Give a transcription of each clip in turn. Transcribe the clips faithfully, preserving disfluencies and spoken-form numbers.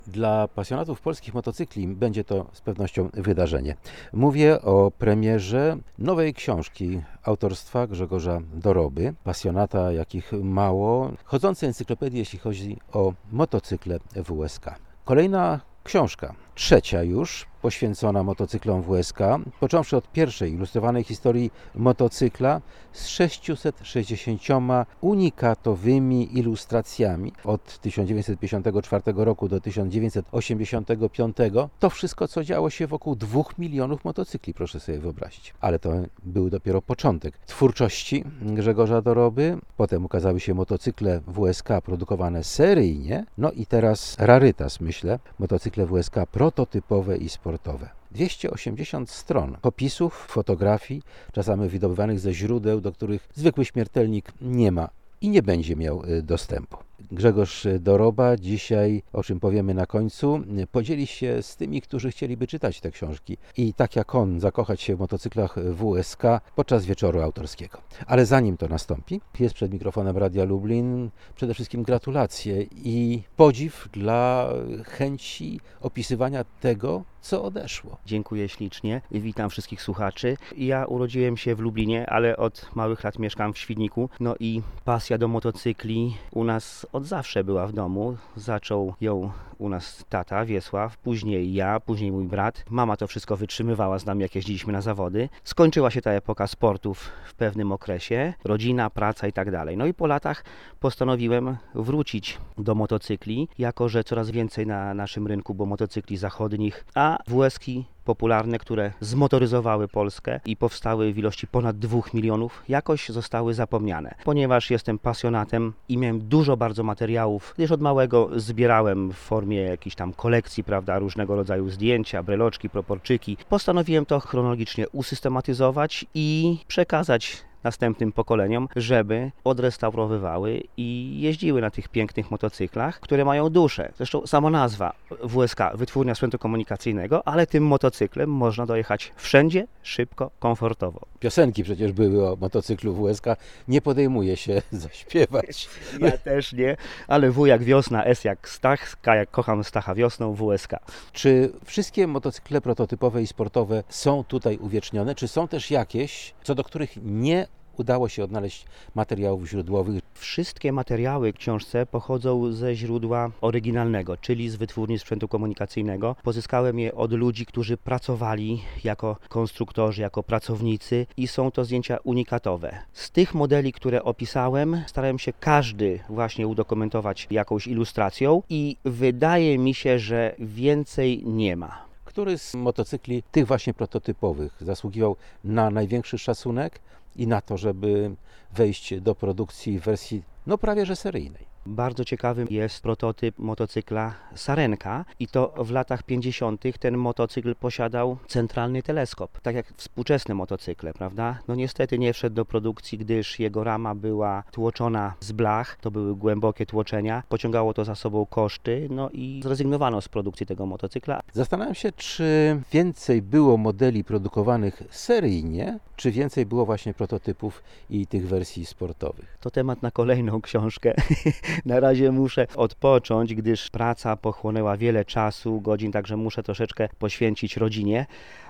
Dla pasjonatów polskich motocykli będzie to z pewnością wydarzenie. Mówię o premierze nowej książki autorstwa Grzegorza Doroby, pasjonata jakich mało, chodzącej encyklopedii, jeśli chodzi o motocykle W S K. Kolejna książka, trzecia już, poświęcona motocyklom W S K, począwszy od pierwszej ilustrowanej historii motocykla z sześciuset sześćdziesięcioma unikatowymi ilustracjami od tysiąc dziewięćset pięćdziesiątego czwartego roku do tysiąc dziewięćset osiemdziesiątego piątego. To wszystko, co działo się wokół dwóch milionów motocykli, proszę sobie wyobrazić. Ale to był dopiero początek twórczości Grzegorza Doroby. Potem ukazały się motocykle W S K produkowane seryjnie. No i teraz rarytas, myślę, motocykle W S K prototypowe i sportowe. dwieście osiemdziesiąt stron opisów, fotografii, czasami wydobywanych ze źródeł, do których zwykły śmiertelnik nie ma i nie będzie miał dostępu. Grzegorz Doroba dzisiaj, o czym powiemy na końcu, podzieli się z tymi, którzy chcieliby czytać te książki i tak jak on zakochać się w motocyklach W S K podczas wieczoru autorskiego. Ale zanim to nastąpi, jest przed mikrofonem Radia Lublin przede wszystkim gratulacje i podziw dla chęci opisywania tego, co odeszło. Dziękuję ślicznie i witam wszystkich słuchaczy. Ja urodziłem się w Lublinie, ale od małych lat mieszkam w Świdniku. No i pasja do motocykli u nas od zawsze była w domu. Zaczął ją u nas tata Wiesław, później ja, później mój brat. Mama to wszystko wytrzymywała z nami, jak jeździliśmy na zawody. Skończyła się ta epoka sportów w pewnym okresie. Rodzina, praca i tak dalej. No i po latach postanowiłem wrócić do motocykli, jako że coraz więcej na naszym rynku było motocykli zachodnich, a W S Ki popularne, które zmotoryzowały Polskę i powstały w ilości ponad dwóch milionów, jakoś zostały zapomniane. Ponieważ jestem pasjonatem i miałem dużo bardzo materiałów, gdyż od małego zbierałem w formie jakiejś tam kolekcji, prawda, różnego rodzaju zdjęcia, breloczki, proporczyki. Postanowiłem to chronologicznie usystematyzować i przekazać następnym pokoleniom, żeby odrestaurowywały i jeździły na tych pięknych motocyklach, które mają duszę. Zresztą sama nazwa W S K, Wytwórnia Sprzętu Komunikacyjnego, ale tym motocyklem można dojechać wszędzie, szybko, komfortowo. Piosenki przecież były o motocyklu W S K, nie podejmuję się zaśpiewać. Ja też nie, ale W jak wiosna, S jak Stach, K jak kocham Stacha wiosną, W S K. Czy wszystkie motocykle prototypowe i sportowe są tutaj uwiecznione, czy są też jakieś, co do których nie udało się odnaleźć materiałów źródłowych? Wszystkie materiały w książce pochodzą ze źródła oryginalnego, czyli z Wytwórni Sprzętu Komunikacyjnego. Pozyskałem je od ludzi, którzy pracowali jako konstruktorzy, jako pracownicy i są to zdjęcia unikatowe. Z tych modeli, które opisałem, starałem się każdy właśnie udokumentować jakąś ilustracją i wydaje mi się, że więcej nie ma. Który z motocykli, tych właśnie prototypowych, zasługiwał na największy szacunek i na to, żeby wejść do produkcji w wersji no prawie że seryjnej? Bardzo ciekawym jest prototyp motocykla Sarenka i to w latach pięćdziesiątych ten motocykl posiadał centralny teleskop, tak jak współczesne motocykle, prawda? No niestety nie wszedł do produkcji, gdyż jego rama była tłoczona z blach, to były głębokie tłoczenia, pociągało to za sobą koszty, no i zrezygnowano z produkcji tego motocykla. Zastanawiam się, czy więcej było modeli produkowanych seryjnie, czy więcej było właśnie prototypów i tych wersji sportowych. To temat na kolejną książkę. Na razie muszę odpocząć, gdyż praca pochłonęła wiele czasu, godzin, także muszę troszeczkę poświęcić rodzinie.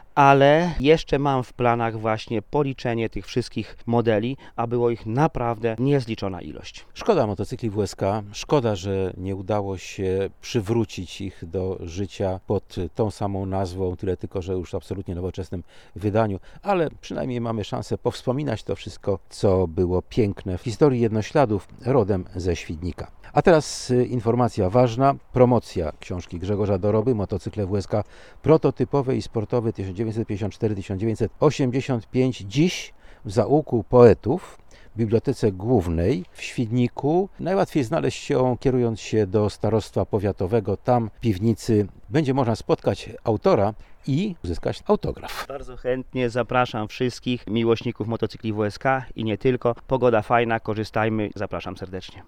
Ale jeszcze mam w planach właśnie policzenie tych wszystkich modeli, a było ich naprawdę niezliczona ilość. Szkoda motocykli W S K, szkoda, że nie udało się przywrócić ich do życia pod tą samą nazwą, tyle tylko, że już w absolutnie nowoczesnym wydaniu, ale przynajmniej mamy szansę powspominać to wszystko, co było piękne w historii jednośladów rodem ze Świdnika. A teraz informacja ważna, promocja książki Grzegorza Doroby, motocykle W S K prototypowe i sportowe tysiąc dziewięćset pięćdziesiąt cztery do tysiąc dziewięćset osiemdziesiąt pięć. Dziś w zaułku poetów w Bibliotece Głównej w Świdniku. Najłatwiej znaleźć ją kierując się do starostwa powiatowego. Tam w piwnicy będzie można spotkać autora i uzyskać autograf. Bardzo chętnie zapraszam wszystkich miłośników motocykli W S K i nie tylko. Pogoda fajna, korzystajmy. Zapraszam serdecznie.